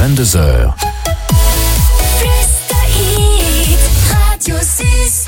22h. Radio 6.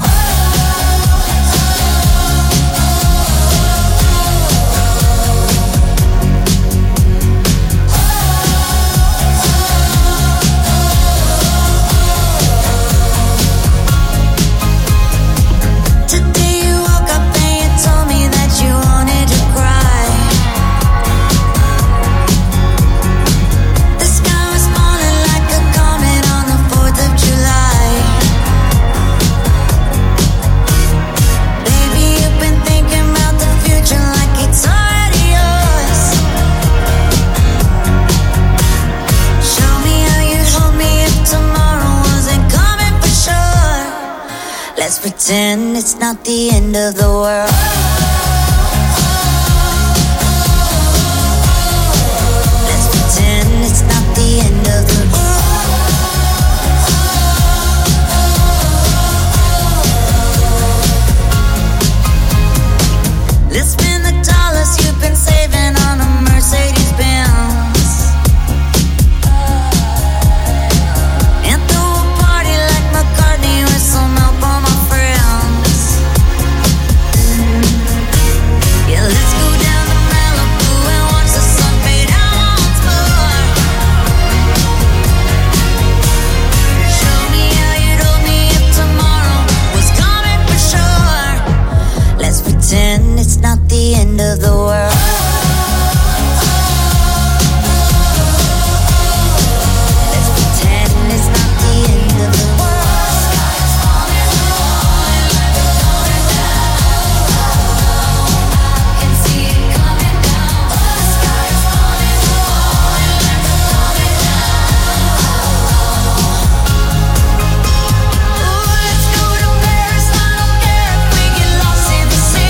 Pretend it's not the end of the world. Let's pretend it's not the end of the world. Let's spend the dollars you've been saving on a Mercedes Benz. It's not the end of the world. Let's pretend it's not the end of the world. Sky's falling low, going down. I can see it coming down. The sky's falling low, going down. Ooh, let's go to Paris. I don't care if we get lost in the sea.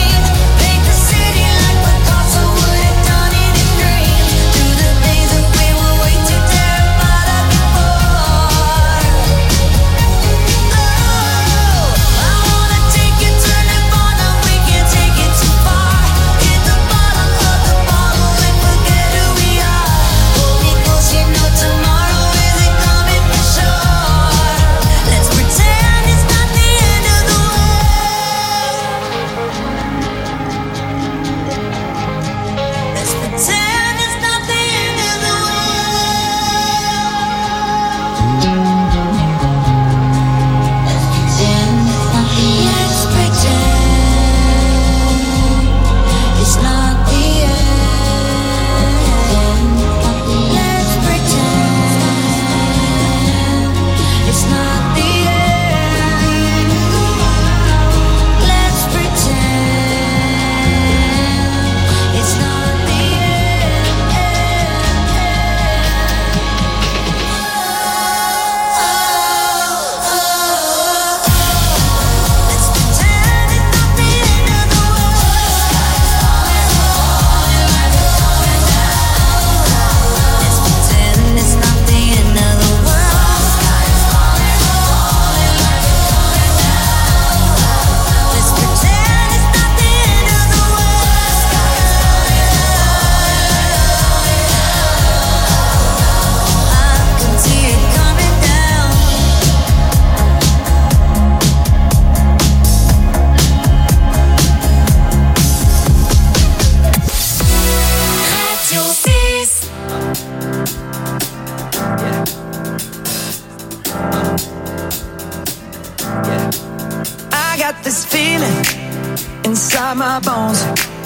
My bones,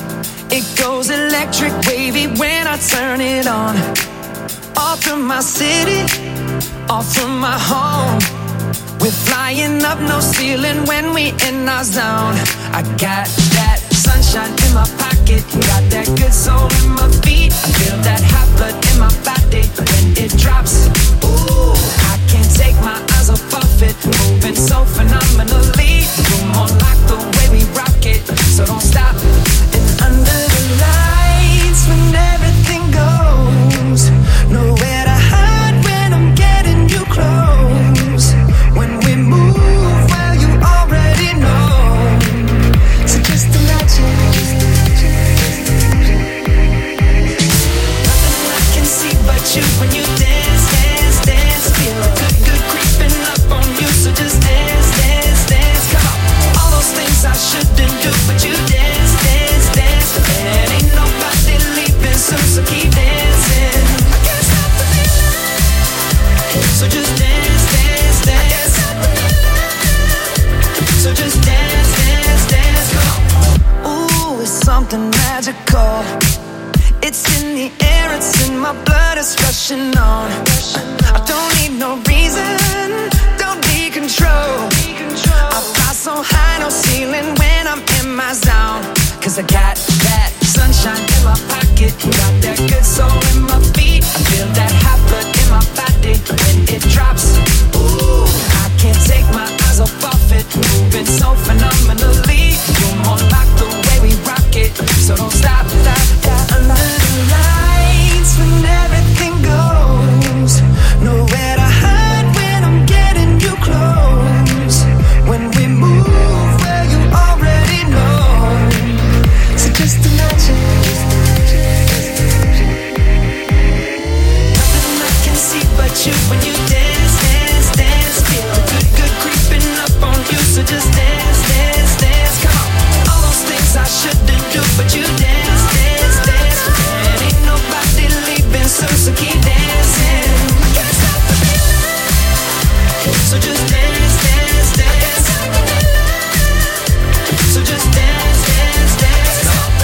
it goes electric wavy when I turn it on. Off from my city, off from my home. We're flying up, no ceiling when we in our zone. I got that sunshine in my pocket, got that good soul in my feet. I feel that hot blood in my body when it drops. Ooh, I can't take my eyes off of it, moving so phenomenally. You're more like the way we rock it, so don't stop. And under the lights, when everything goes, nowhere to hide when I'm getting you close. When we move, well, you already know. So just imagine my blood is rushing on. I don't need no reason, don't need control. I fly so high, no ceiling when I'm in my zone. Cause I got that sunshine in my pocket, got that good soul in my feet. I feel that hot blood in my body when it drops. Ooh, I can't take my eyes off of it, moving so phenomenally. You're more like the way we rock it, so don't stop, stop, stop. Under the lights when everything goes, nowhere to hide when I'm getting you close. When we move where you already know, so just imagine. Nothing I can see but you when you dance, dance, dance. Feel the good, good creeping up on you, so just dance, dance, dance. Come on, all those things I shouldn't do, but you dance, dance, dance. And ain't nobody leaving soon, so keep dancing. Can't stop the feeling, so just dance, dance, dance. So just dance, dance, dance.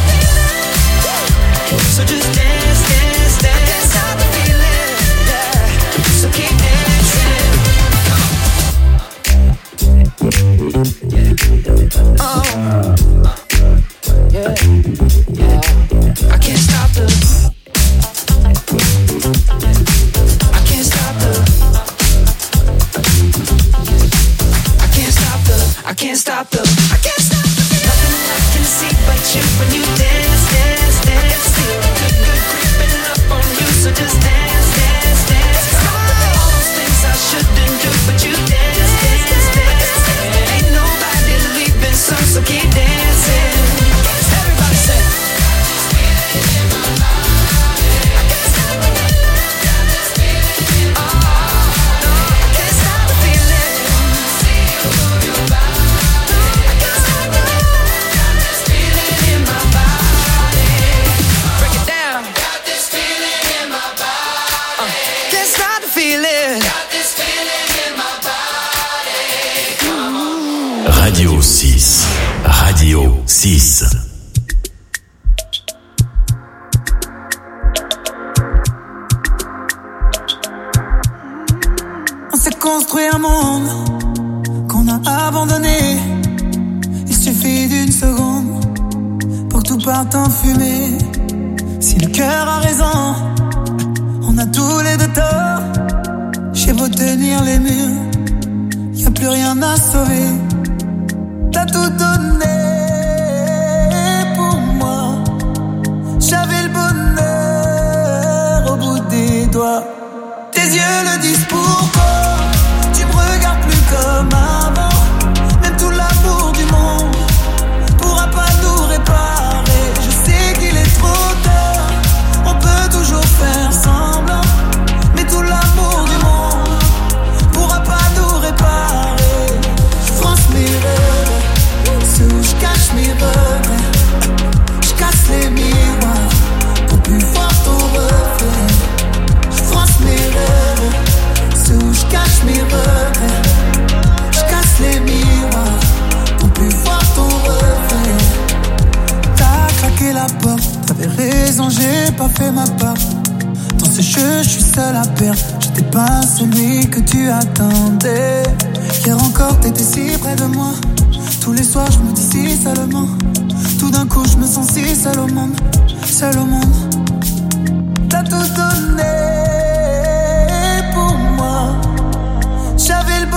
So just dance, dance, dance. I can't stop the feeling, yeah. So keep dancing. Oh, yeah, yeah. I can't stop the. I can't stop the. I can't stop the. I can't stop the. I can't stop the. Nothing I can see but you when you dance, dance, dance. Feel good, good creeping up on you, so just dance, dance, dance. All those things I shouldn't do, but you dance, dance, dance. Ain't nobody leaving soon, so keep dancing. Everybody say. Radio 6. Radio 6. On s'est construit un monde qu'on a abandonné. Il suffit d'une seconde pour que tout parte en fumée. Si le cœur a raison, on a tous les deux tort. J'ai beau tenir les murs, y a plus rien à sauver. T'as tout donné pour moi. J'avais le bonheur au bout des doigts. Tes yeux le disent pourquoi. Tu me regardes plus comme avant. Même tout l'amour du monde pourra pas nous réparer. Je sais qu'il est trop tard, on peut toujours faire semblant. Mais tout l'amour du monde pourra pas nous réparer. Je France mes rêves, ceux où je cache mes regrets. Je casse les miroirs pour plus voir ton reflet. Je France mes rêves, ceux où je cache mes regrets. Je casse les miroirs pour plus voir ton reflet. T'as claqué la porte, t'avais raison, j'ai pas fait ma part. Dans ce jeu, je suis seul à perdre. J'étais pas celui que tu attendais. Hier encore, t'étais si près de moi. Tous les soirs, je me dis si seulement. Tout d'un coup, je me sens si seul au monde. Seul au monde. T'as tout donné pour moi. J'avais le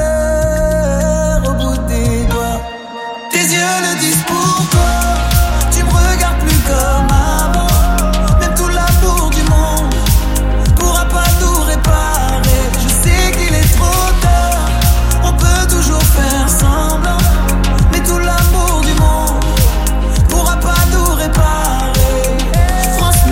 bonheur au bout des doigts. Tes yeux le disent pourquoi. Tu me regardes plus comme avant. Même tout l'amour du monde pourra pas nous réparer. Je sais qu'il est trop tard, on peut toujours faire semblant. Mais tout l'amour du monde pourra pas nous réparer. France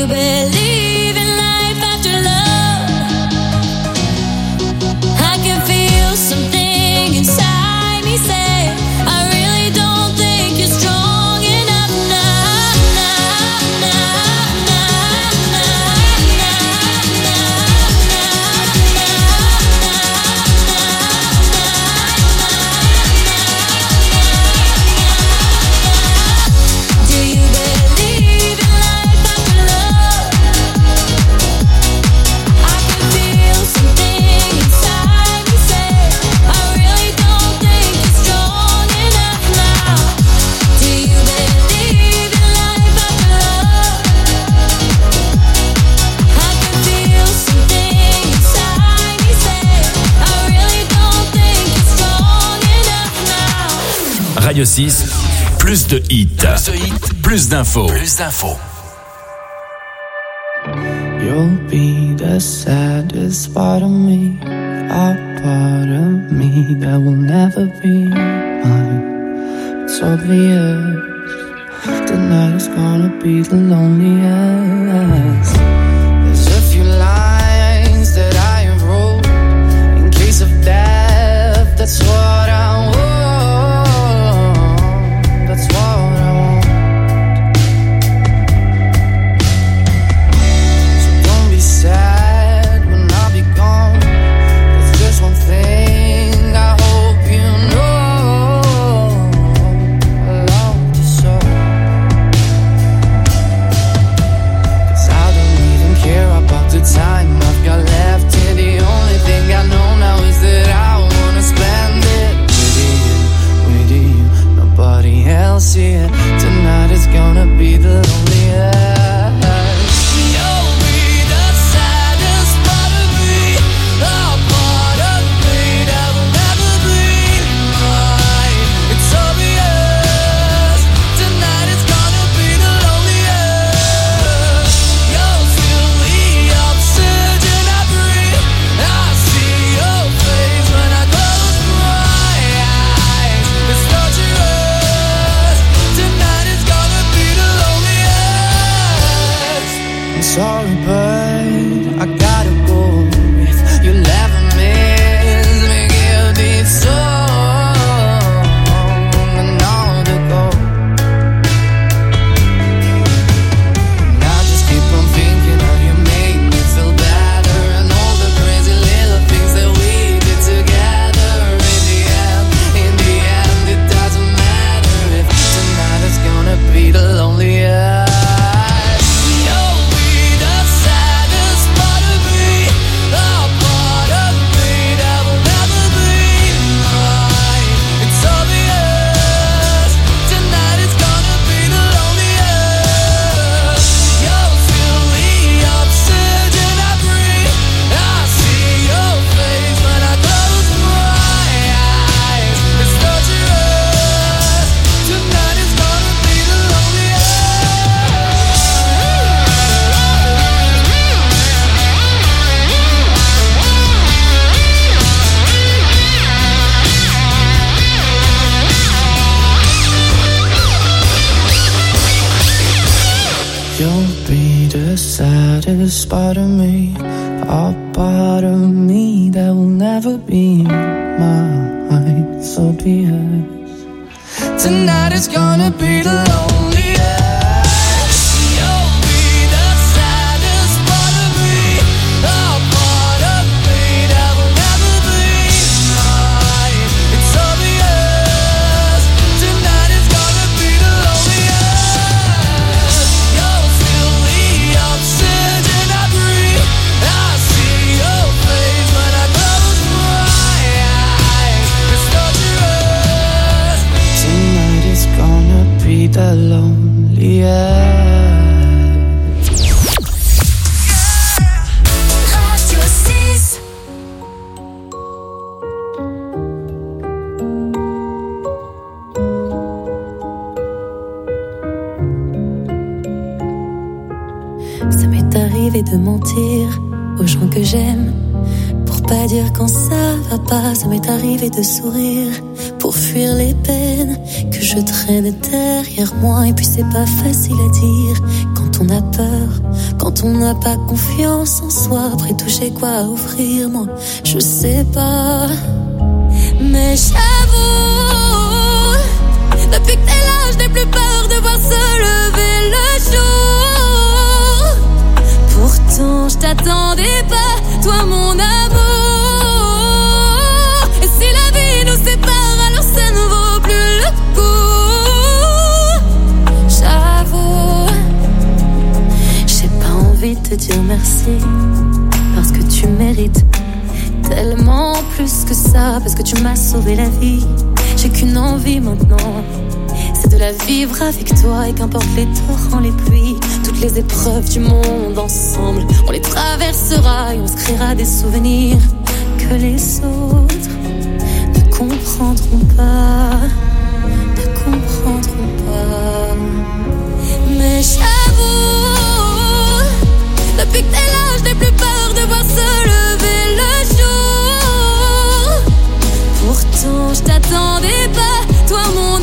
you believe in life after love? I can feel something inside me say, I really don't think you're strong enough now. Do you believe in life after love? I can feel something inside me say, I really don't think you're strong enough now. Do you believe in life after love? I can feel something inside me say, I really don't think you're strong enough now. Radio 6, plus de hits, plus d'infos. You'll be the saddest part of me, a part of me that will never be mine. It's obvious tonight is gonna be the loneliest. There's a few lines that I have wrote in case of death. That's what I want. That's what I want. So don't be sad when I'll be gone. There's just one thing I hope you know. I love you so. 'Cause I don't even care about the time I've got left here. The only thing I know now is that I wanna spend it with you, nobody else here. Tonight is gonna be the loneliest. You'll be the saddest part of me, a part of me that will never be mine. It's obvious tonight is gonna be the loneliest. You'll feel the oxygen I breathe. I see your face when I close my eyes. It's torturous. Tonight is gonna be the loneliest. I'm sorry, but I gotta go. If you'll ever miss me, give this song another go. And I just keep on thinking how you make me feel better, and all the crazy little things that we did together. In the end, it doesn't matter if tonight is gonna be the loneliest. You'll be the saddest part of me, a part of me that will never be mine. It's obvious tonight is gonna be the loneliest. You'll feel the oxygen I breathe. I see your face when I close my eyes. It's torturous. Tonight is gonna be the loneliest. You'll be the saddest part of me, a part of me that will never be mine. So be it. Tonight is gonna be the loneliest. You'll be the saddest part of me, a part of me that will never be mine. It's obvious. Tonight is gonna be the loneliest. You'll feel the oxygen I breathe. I see your face when I close my eyes. It's torturous. Tonight is gonna be the loneliest. Radio 6. Ça m'est arrivé de mentir aux gens que j'aime pour pas dire quand ça va pas. Ça m'est arrivé de sourire pour fuir les peines que je traîne derrière moi. Et puis c'est pas facile à dire quand on a peur, Quand on n'a pas confiance en soi, après tout j'ai quoi à offrir, moi je sais pas. Mais j'avoue, depuis que t'es là, je n'ai plus peur de voir se lever le jour. Pourtant je t'attendais pas, toi mon amour. Et si la vie nous sépare, alors ça ne vaut plus le coup. J'avoue, j'ai pas envie de te dire merci, parce que tu mérites tellement plus que ça, parce que tu m'as sauvé la vie. J'ai qu'une envie maintenant, c'est de la vivre avec toi. Et qu'importe les torrents, les pluies, toutes les épreuves du monde, ensemble on les traversera et on se créera des souvenirs que les autres ne comprendront pas, ne comprendront pas. Mais j'avoue, depuis que t'es là, je n'ai plus peur de voir se lever le jour. Pourtant je t'attendais pas, toi mon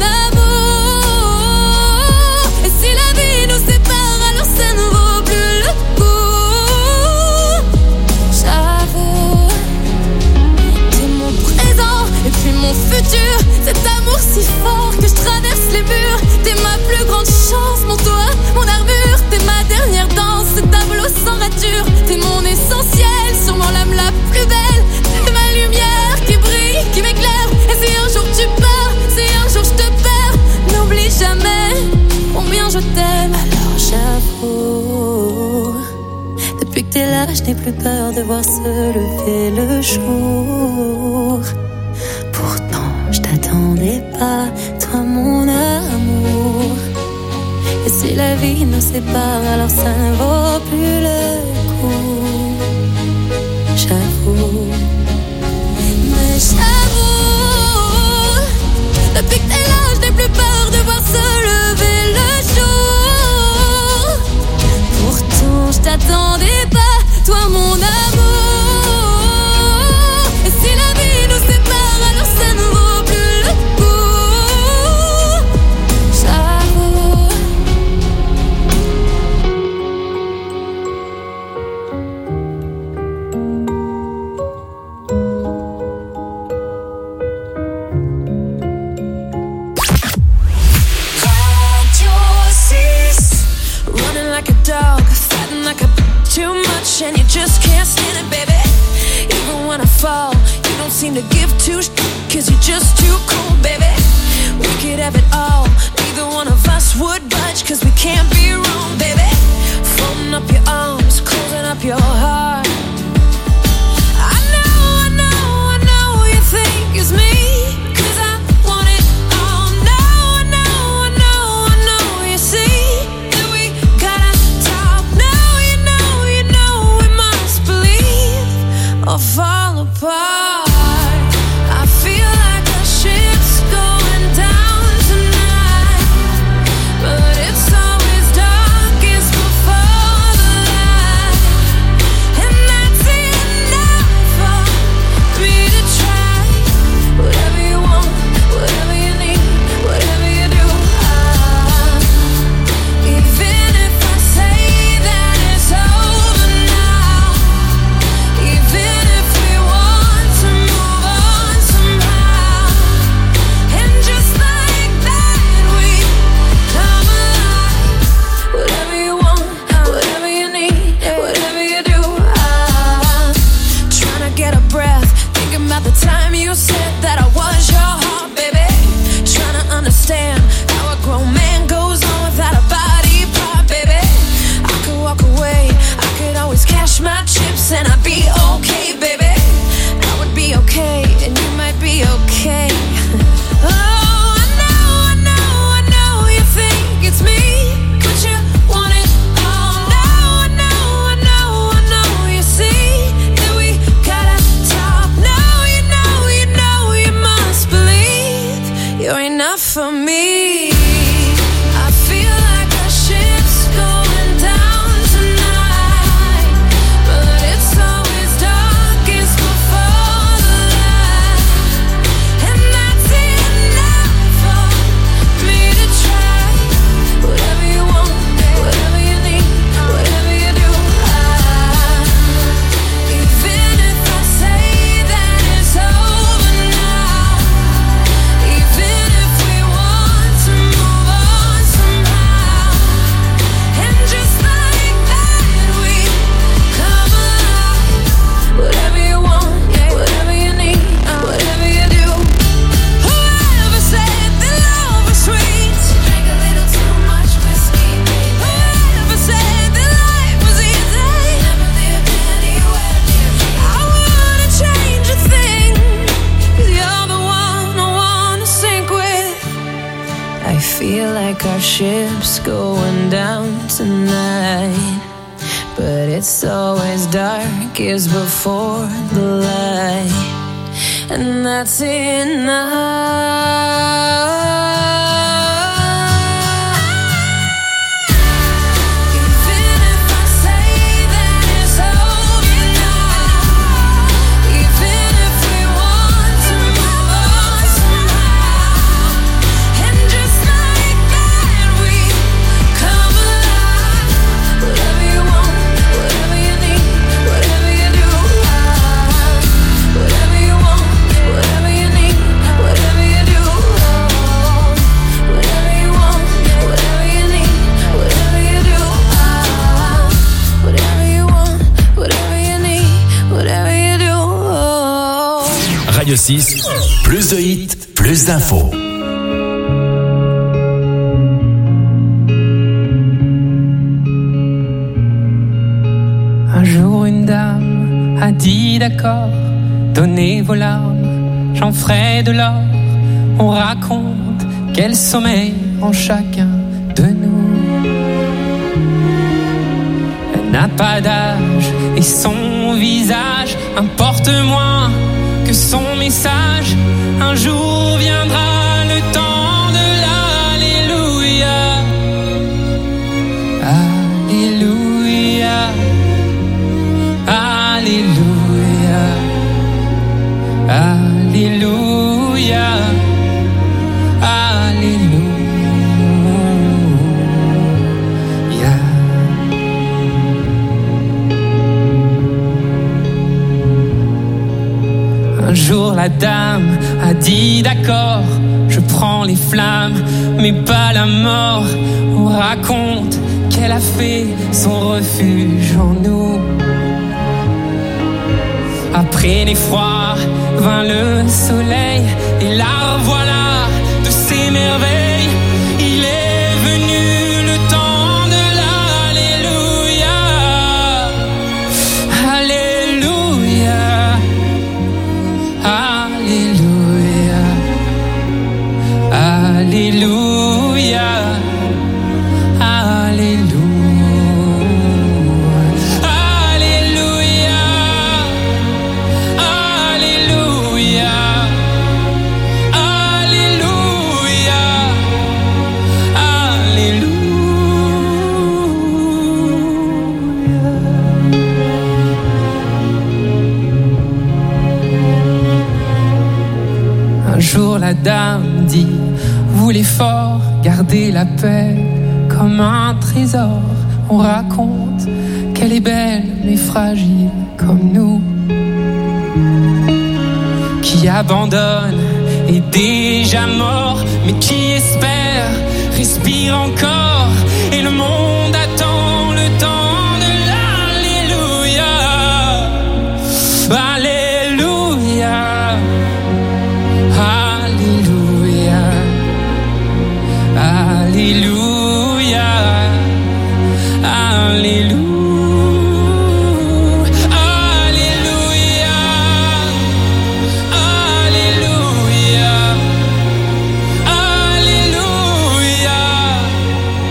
amour. Et si la vie nous sépare, alors ça ne vaut plus le coup. J'avoue, t'es mon présent et puis mon futur. Cet amour si fort que je traverse les murs. T'es ma plus grande chance, mon toit, mon armure. T'es ma dernière danse, ce tableau sans rature. T'es mon essentiel, sûrement l'âme la plus belle. T'es ma lumière qui brille, qui m'éclaire. Et si un jour tu pars, si un jour je te perds, n'oublie jamais combien je t'aime. Alors j'avoue, depuis que t'es là, je n'ai plus peur de voir se lever le jour. Pourtant je t'attendais pas, toi mon amour. Et si la vie nous sépare, alors ça ne vaut plus le coup. J'avoue, mais j'avoue, depuis que t'es là, je n'ai plus peur de voir se lever le jour. Pourtant je t'attendais pas, toi mon amour. Et si la vie nous sépare, alors ça ne vaut plus le coup. J'avoue. Radio 6. Running like a dog, fighting like a too much, and you just can't stand it, baby. Even when I fall, you don't seem to give two cause you're just too cool, baby. We could have it all, neither one of us would budge, cause we can't be wrong, baby. Folding up your arms, closing up your heart. I know you think it's me, cause I want it all. No, I know you see that we gotta talk. No, you know we must believe or fall apart. I feel like the ship's going down tonight, but it's always darkest before the light, and that's enough for me to try. Whatever you want, whatever you need, whatever you do, even if I say that it's over now, even if we want to move on somehow, and just like that we come alive. Whatever you want, whatever you need, whatever you do, trying to get a breath, thinking about the time you said that I was your heart, baby. Trying to understand how a grown man goes on without a body part, baby. I could walk away, I could always cash my chips, and I'd be okay, baby. I would be okay, and you might be okay. Oh, I know you think it's me, but you want it all. No, I know you see that we gotta talk. No, you know you must believe you're enough for me. I feel like the ship's going down tonight, but it's always our ship's going down tonight. But it's always darkest before the light, and that's enough. Radio 6, plus de hits, plus d'infos. Un jour une dame a dit d'accord, donnez vos larmes, j'en ferai de l'or. On raconte quel sommeil en chacun de nous. Elle n'a pas d'âge et son visage importe moins que son message. Un jour viendra le temps de l'alléluia. Alléluia. Alléluia. Alléluia. Alléluia. Un jour la dame a dit d'accord, je prends les flammes mais pas la mort. On raconte qu'elle a fait son refuge en nous. Après l'effroi vint le soleil et la revoilà de ses merveilles. Il est venu le temps de l'alléluia. Alléluia. Alléluia. Alléluia. Un jour la dame dit, vous les forts, gardez la paix comme un trésor. On raconte qu'elle est belle mais fragile comme nous, qui abandonne est déjà mort, mais qui espère respire encore. Et le monde attend le temps de l'alléluia. Alléluia. Alléluia. Alléluia. Alléluia. Alléluia.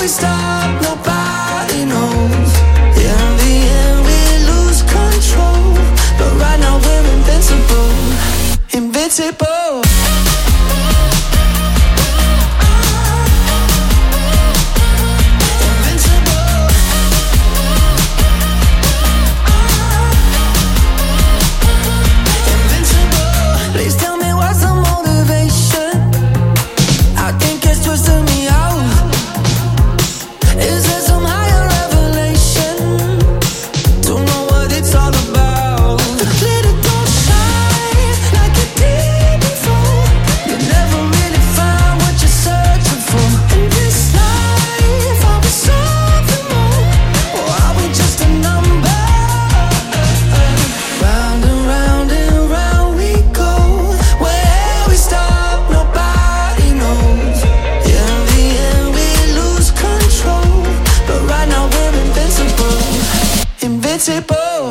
we stop, nobody knows. In the end, we lose control. But right now we're invincible. Invincible. Please tell me what's the motivation. I think it's twisting me out. Is there some higher revelation? Don't know what it's all about. The glitter don't shine like it did before. You never really find what you're searching for. In this life, are we something more? Or are we just a number? Round and round and round we go. Where we stop, nobody knows. In the end, we lose control. But right now we're invincible. Invincible.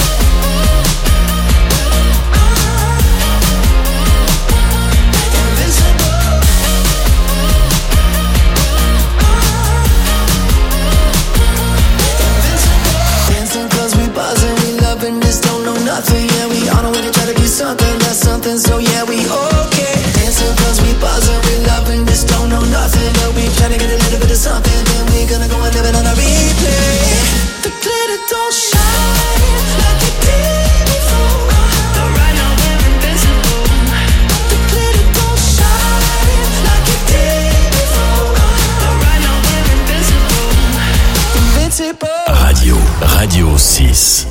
Dancing cause we buzzing, we loving this, don't know nothing. Yeah, we on our way to try to be something, that's something, so yeah, we okay. Dancing cause we buzzing, we loving this, don't know nothing. But we trying to get a little bit of something, then we gonna go and live it on a replay. The glitter don't shine like it did before. But right now we're invincible. The glitter don't shine like it did before. But right now we're invincible. Invincible. Radio 6.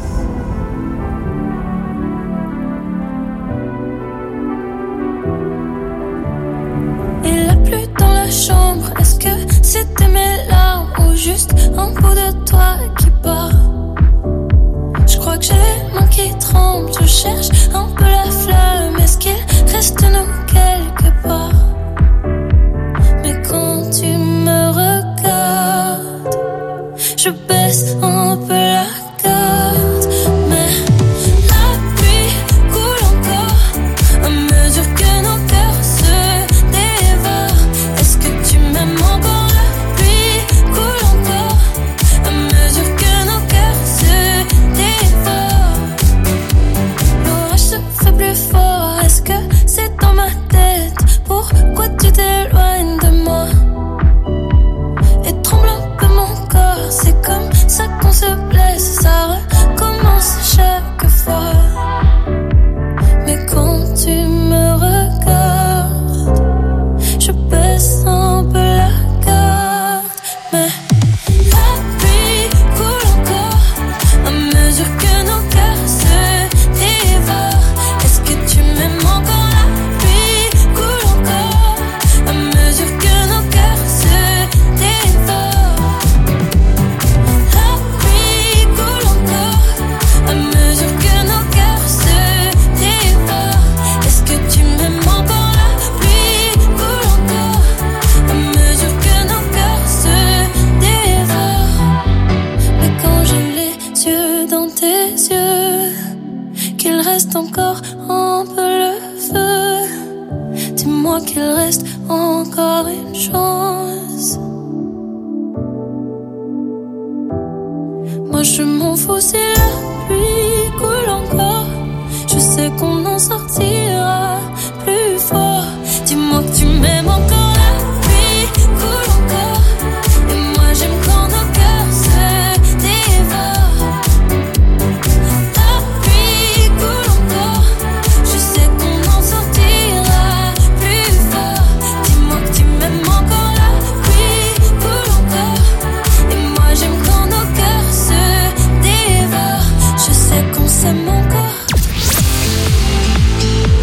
Il a plu dans la chambre. Est-ce que c'était mes larmes ou juste un bout de toi qui bat? Je crois que j'ai les mains qui tremblent. Je cherche un peu la flamme. Est-ce qu'il reste nous quelque part? Mais quand tu me regardes, je baisse un peu la garde. Mais la pluie coule encore à mesure que nos cœurs se dévorent. Est-ce que tu m'aimes encore? La pluie coule encore à mesure que nos cœurs se dévorent. L'orage se fait plus fort. Est-ce que c'est dans ma tête? Pourquoi tu t'éloignes de moi? Et tremble un peu mon corps. C'est comme ça qu'on se blesse. Ça recommence chaque fois. Mais quand tu me regardes, je baisse un peu la garde. Mais la pluie coule encore à mesure que nos cœurs se dévorent. Est-ce que tu m'aimes encore? La pluie coule encore à mesure que nos cœurs se dévorent. La pluie coule encore à mesure que nos cœurs se dévorent. Est-ce que tu m'aimes encore? La pluie coule encore à mesure que nos cœurs se dévorent. Mais quand j'ai les yeux dans tes yeux, qu'il reste encore un peu le feu, dis-moi qu'il reste encore une chance. Moi je m'en fous si la pluie coule encore. Je sais qu'on en sortira plus fort. Dis-moi que tu m'aimes encore. La pluie coule encore. Et moi j'aime quand nos cœurs se dévorent. La pluie coule encore. Je sais qu'on en sortira plus fort. Dis-moi que tu m'aimes encore. La pluie coule encore. Et moi j'aime quand nos cœurs se dévorent. Je sais qu'on s'aime encore.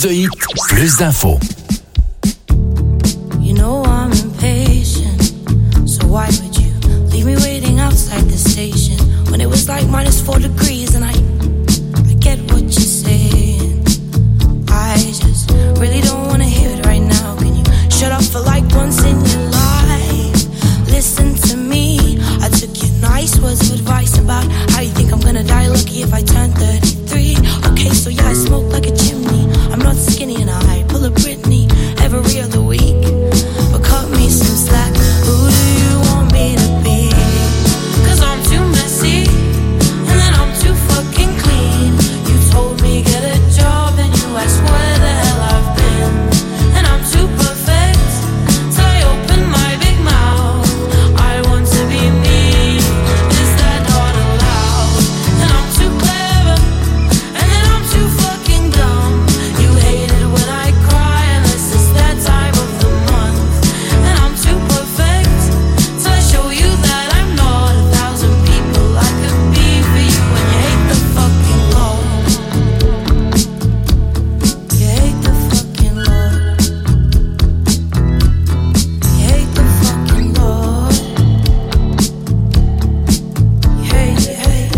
de hits, plus d'infos. You know I'm impatient, so why would you leave me waiting outside the station when it was like -4 degrees and I get what you're saying. I just really don't wanna hear it right now. Can you shut up for like once in your life? Listen to me. I took your nice words of advice about how you think I'm gonna die lucky if I turn 33. Okay, so yeah, I smoke like a chimney. I'm not skinny and I pull a Britney every other week. But cut me some slack. Who do you want me to be? 'Cause I'm too messy and then I'm too fucking clean. You told me get a job and you asked where the hell I've been. And I'm too perfect till I open my big mouth. I want to be me. Is that not allowed? And I'm too clever and then I'm too fucking dumb. You hate it when I cry unless it's that time of the month. And I'm too perfect till I show you that I'm not 1,000 people I could be for you. And you hate the fucking Lord. You hate the fucking Lord. You hate the fucking Lord. You hate, you hate.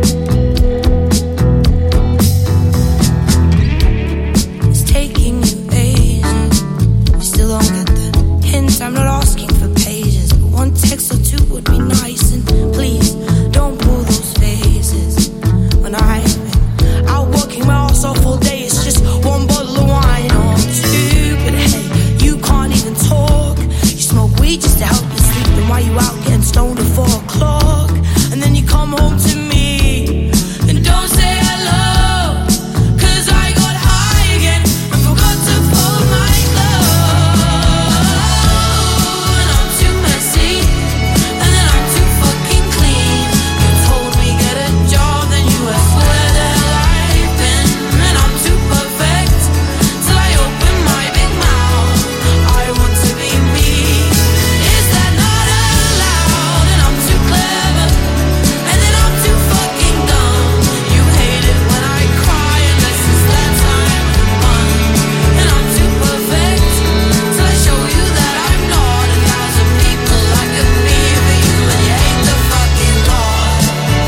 It's taking you ages. You still don't get the hint. I'm not asking for pages, but one text or two would be nice. And please don't pull those faces. When I've been out working my ass off all day, it's just one bottle of wine or two. But hey, you can't even talk. You smoke weed just to help you sleep. Then why you out getting stoned at 4 o'clock? And then you come home to me and don't say hello. 'Cause I got high again and forgot to fold my clothes. And I'm too messy and then I'm too fucking clean. You told me get a job, then you asked where the hell I've been. And I'm too perfect till I open my big mouth. I want to be me. Is that not allowed? And I'm too clever and then I'm too fucking dumb. You hate it when I cry unless it's that time of the month. And I'm too perfect till I show you that I'm not 1,000 people I could be for you. And you hate the fucking Lord.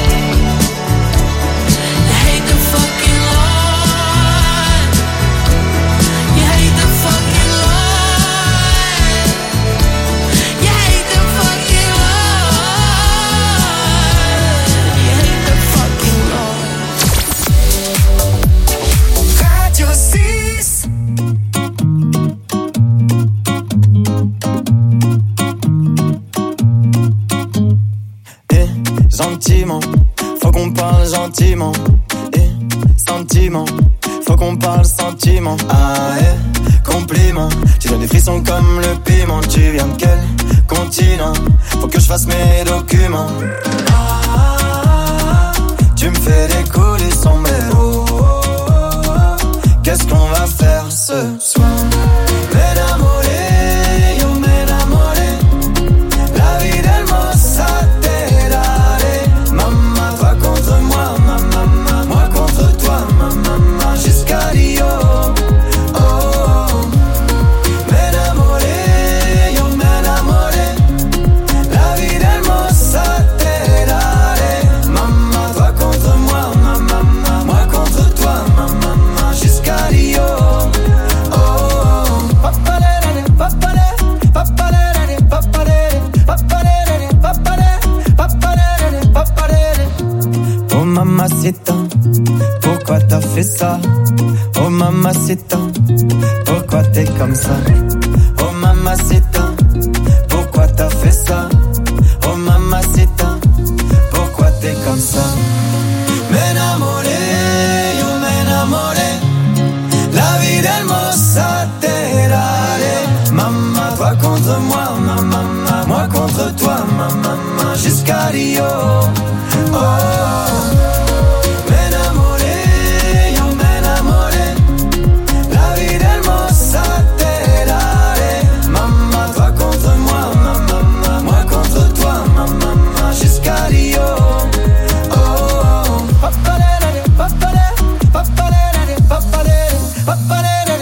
You hate the fucking Lord. You hate the fucking Lord. You hate the fucking Lord. You hate the fucking Lord. Radio 6. Gentiment, faut qu'on parle gentiment. Sentiment, faut qu'on parle sentiment. Ah, compliment, tu donnes des frissons comme le piment. Tu viens de quel continent? Faut que je fasse mes documents. Ah, tu me fais décoller sombrero. Qu'est-ce qu'on va faire ce soir? M'enamoré, yo m'enamoré. La vie d'hermosa te daré. Maman, toi contre moi, maman, moi contre toi, maman, jusqu'à Rio. Oh, oh. M'enamoré, yo m'enamoré. La vie d'hermosa te daré. Maman, toi contre moi, maman, moi contre toi, maman, jusqu'à Rio. Oh, oh. Papalere, papalere, papalere, papalere, papalere, papalere, papalere, papalere. Oh mamacita, pourquoi t'as fait ça? Oh mamacita, pourquoi t'es comme ça? Oh mamacita, pourquoi t'as fait ça? Oh mamacita, pourquoi t'es comme ça? M'enamoré, yo m'enamoré. La vie d'hermosa te daré. Maman, toi contre moi, maman, moi contre toi, maman, jusqu'à Rio. Oh, oh. M'enamoré, yo m'enamoré. La vie d'hermosa te daré. Maman, toi contre moi, maman, moi contre toi, maman, jusqu'à Rio. Oh, oh. Papalere, papalere, papalere, papalere, papalere.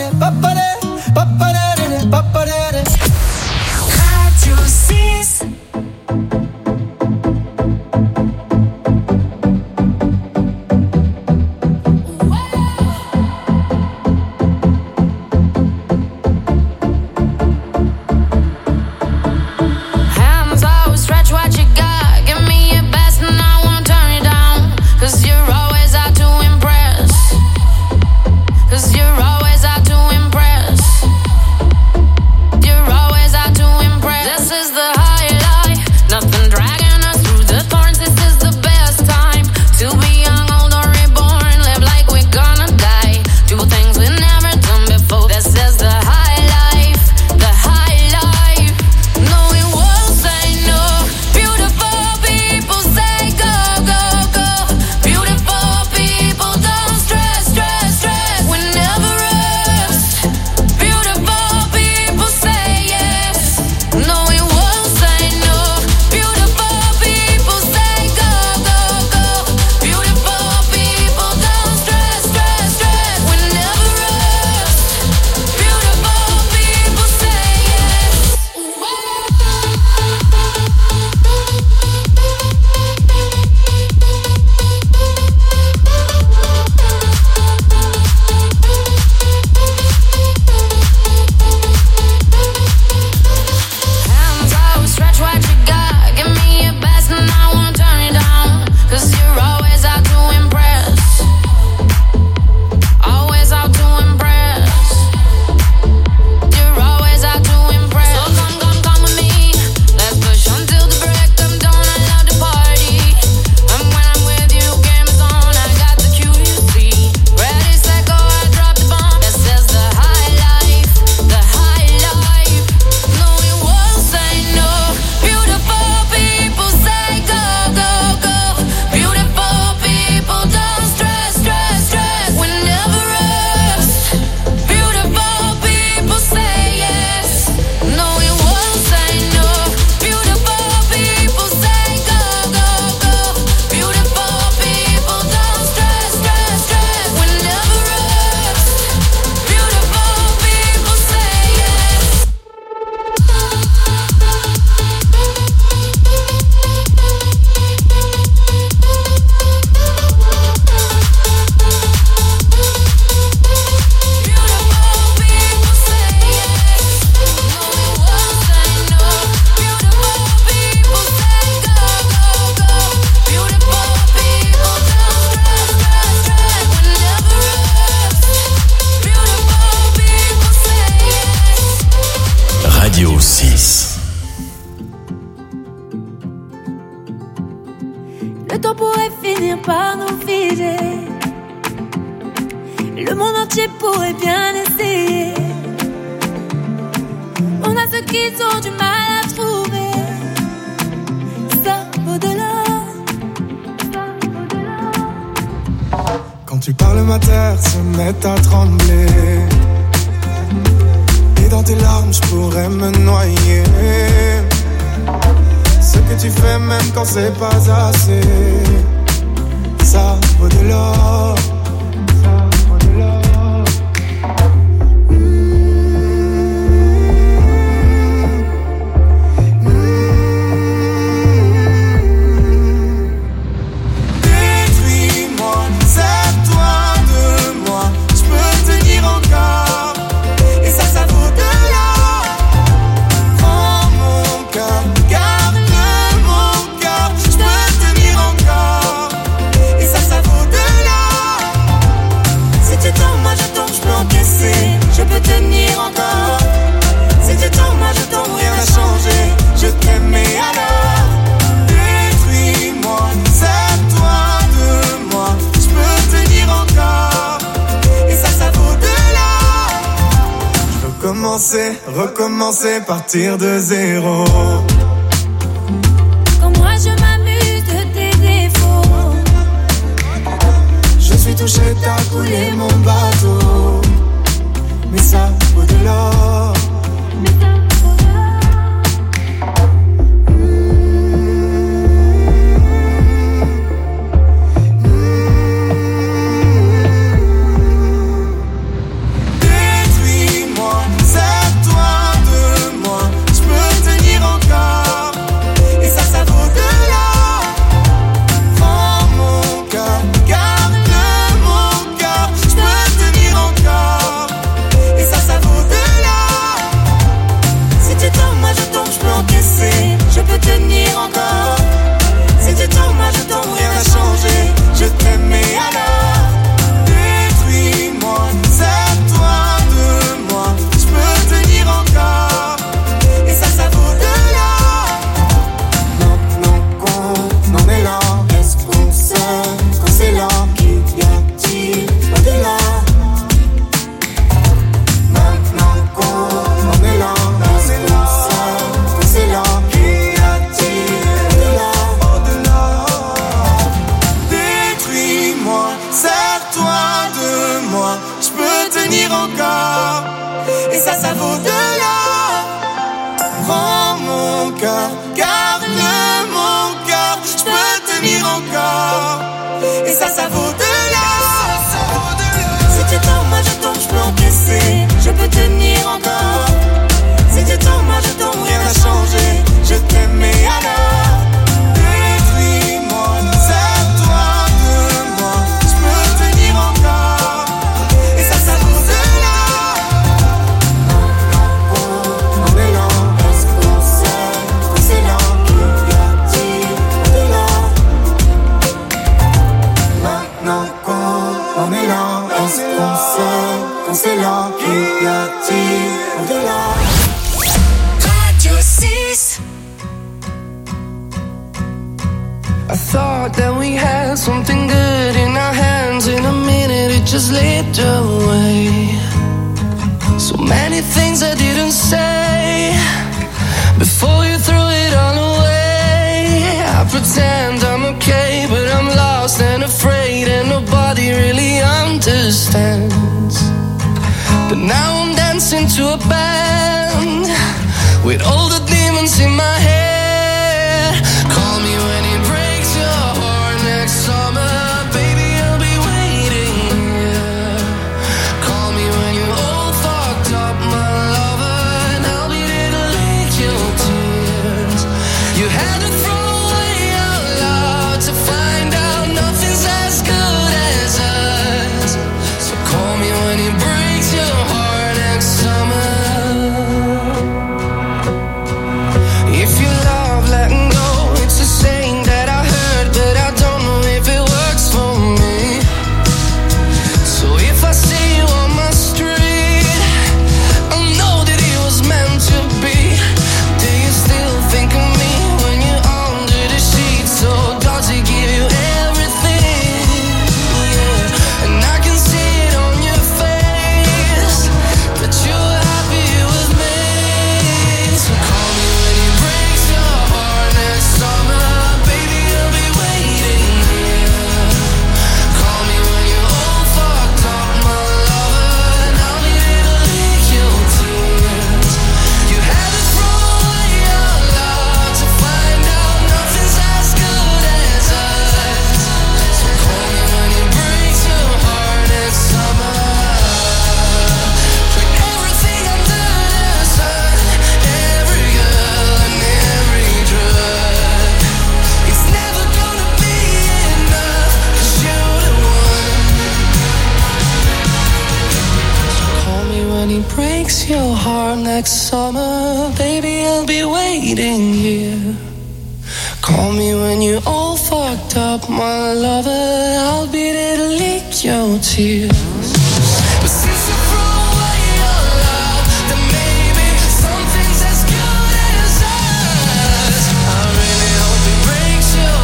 le temps pourrait finir par nous figer. Le monde entier pourrait bien essayer. On a ceux qui ont du mal à trouver. Ça vaut de l'or. Quand tu parles, ma terre se met à trembler. Et dans tes larmes, je pourrais me noyer. Ce que tu fais, même quand c'est pas assez, ça vaut de l'or. Recommencer, partir de zéro. Quand moi je m'amuse de tes défauts, je suis touché, t'as coulé mon bateau. Mais ça vaut de l'or. If you love letting go, it's a saying that breaks your heart next summer, baby, I'll be waiting here. Call me when you're all fucked up, my lover, I'll be there to lick your tears. But since you threw away your love, then maybe something's as good as us. I really hope it breaks your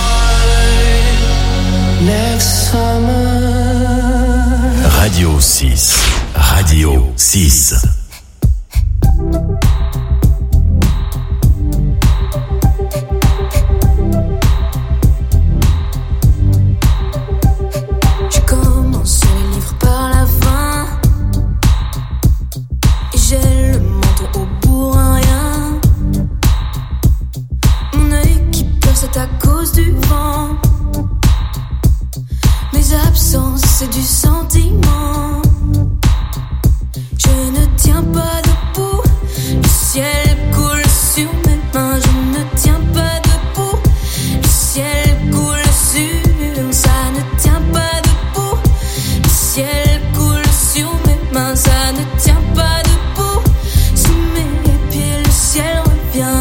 heart next summer. Radio 6. Radio 6. C'est du sentiment. Je ne tiens pas debout. Le ciel coule sur mes mains. Je ne tiens pas debout. Le ciel coule sur. Ça ne tient pas debout. Le ciel coule sur mes mains. Ça ne tient pas debout. Sous mes pieds, le ciel revient.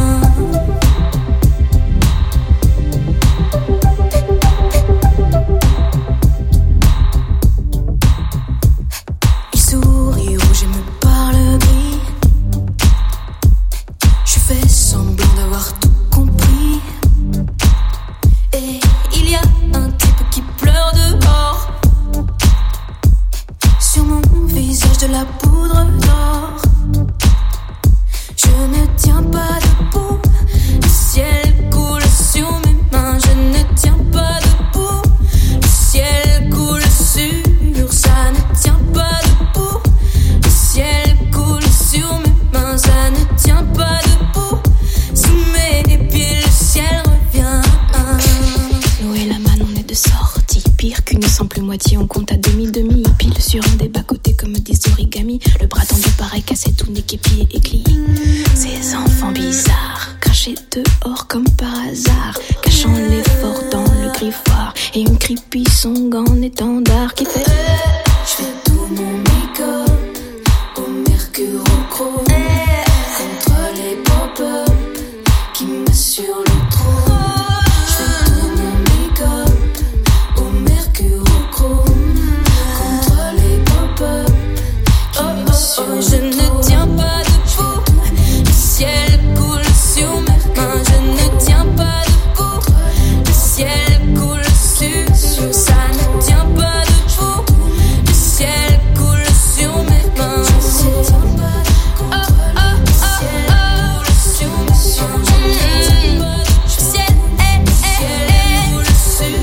On compte à demi-demi, pile sur un des bas-côtés comme des origamis. Le bras tendu pareil, cassé tout nez, képi et éclis. Ces enfants bizarres, crachés dehors comme par hasard, cachant l'effort dans le griffoir. Et une creepy song en étendard qui fait je fais tout mon make-up au mercurochrome contre les pop-up qui m'assurent le trône. Je fais tout mon make-up au mercurochrome contre les pop-up qui m'assurent le trône. Je ne tiens pas debout, le ciel coule sur mes mains. Je ne tiens pas debout, le ciel coule sur. Ça ne tient pas debout, le ciel coule sur mes mains. Je ne tiens pas debout, le ciel coule sur mes mains. Le ciel coule sur.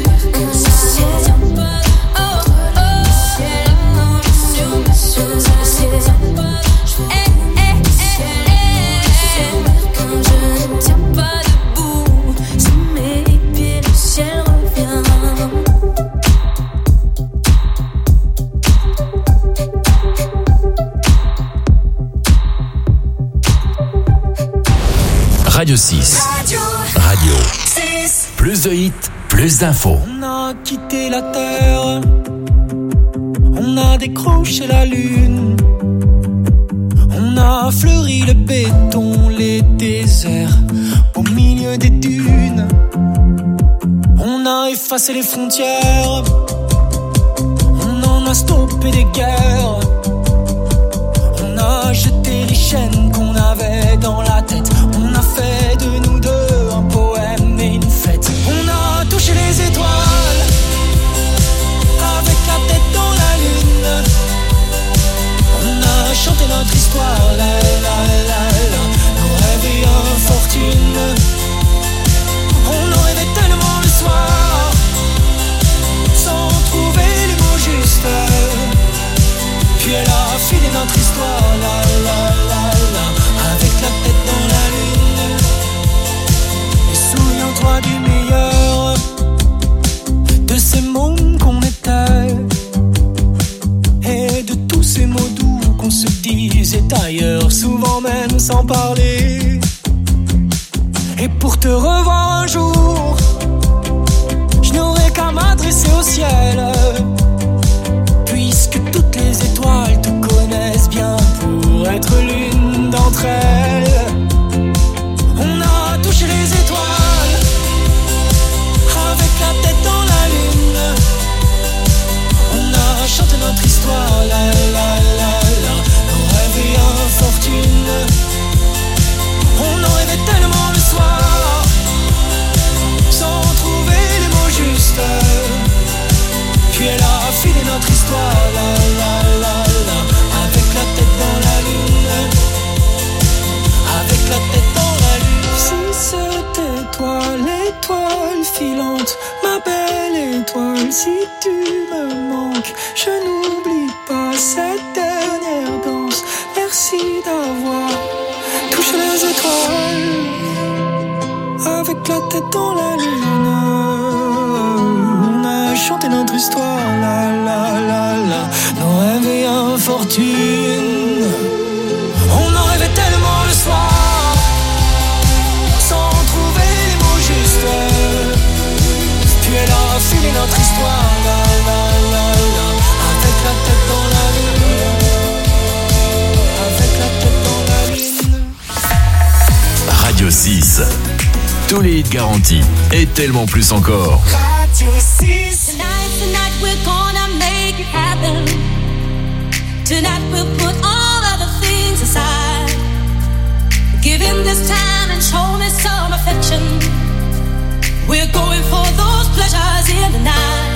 Radio 6. Radio 6. Plus de hits, plus d'infos. On a quitté la terre, on a décroché la lune, on a fleuri le béton, les déserts, au milieu des dunes. On a effacé les frontières, on en a stoppé des guerres. On a jeté les chaînes qu'on avait dans la tête. On a fait de nous deux un poème et une fête. On a touché les étoiles avec la tête dans la lune. On a chanté notre histoire, la la la la. Nos rêves et infortunes. On en rêvait tellement le soir, sans trouver les mots justes. Puis elle a filé notre histoire, la la la la, avec la tête dans la lune. Et souviens-toi du meilleur, de ces mômes qu'on était, et de tous ces mots doux qu'on se disait ailleurs, souvent même sans parler. Et pour te revoir un jour, je n'aurais qu'à m'adresser au ciel, puisque toutes les étoiles te connaissent bien pour étoiles, avec la tête dans la lune. On a chanté notre histoire, la la la la, nos rêves et infortunes. On en rêvait tellement le soir, sans trouver les mots justes. Puis elle a filé notre histoire, la la la la, avec la tête dans la lune, avec la tête dans la lune. Radio 6. Tous les hits garantis et tellement plus encore. Radio 6. Tonight we're gonna make it happen. Tonight we'll put all other things aside. Give him this time and show me some affection. We're going for those pleasures in the night.